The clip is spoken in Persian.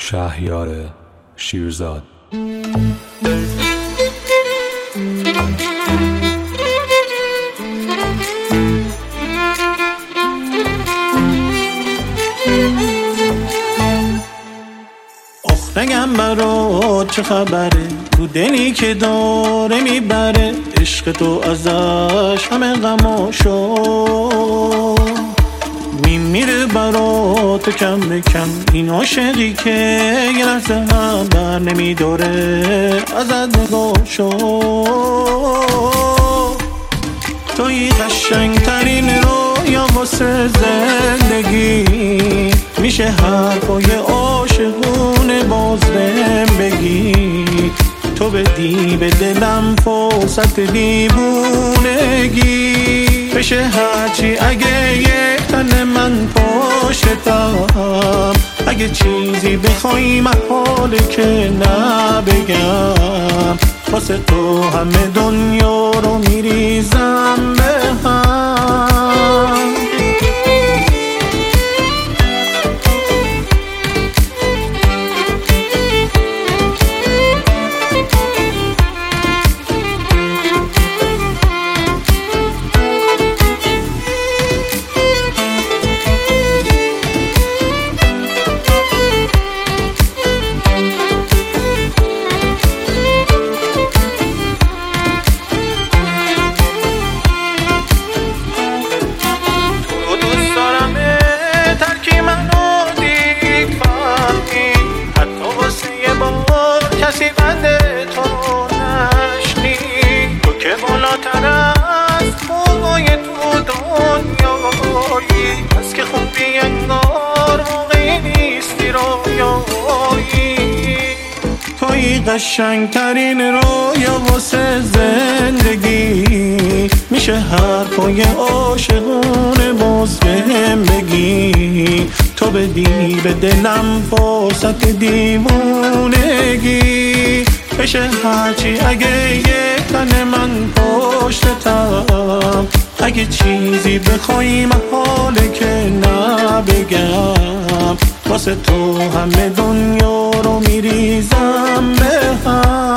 شهریار شیرزاد. نگم برات چه خبره، تو دلی که داره میبره، عشق تو ازش همه غماشو میمیره برات کم به کم. این عاشقی که یه لحظه هم بر نمیداره ازت نگاشو. توی قشنگ ترین رویا واسه زندگی، میشه حرفای عاشقونه باز بهم بگی. تو بدی به دلم فرصت دیوونگی، بشه هرچی اگه یک تن من پشتم. اگه چیزی بخوای محاله که نبگم، واسه تو همه دنیا رو میریزم به هم. کسی بنده تو نشنی، تو که بالاتر از موقعی تو دنیایی، از که خوبی انگار موقعی نیستی رویایی. توی قشنگ ترین رویا واسه زندگی، میشه حرفای عاشقونه باز بهم بگی. تو بدی به دلم فرصت دیوونگی، بشه هرچی اگه یک تن من پشتم. اگه چیزی بخوای محاله که نبگم، واسه تو همه دنیا رو میریزم به هم.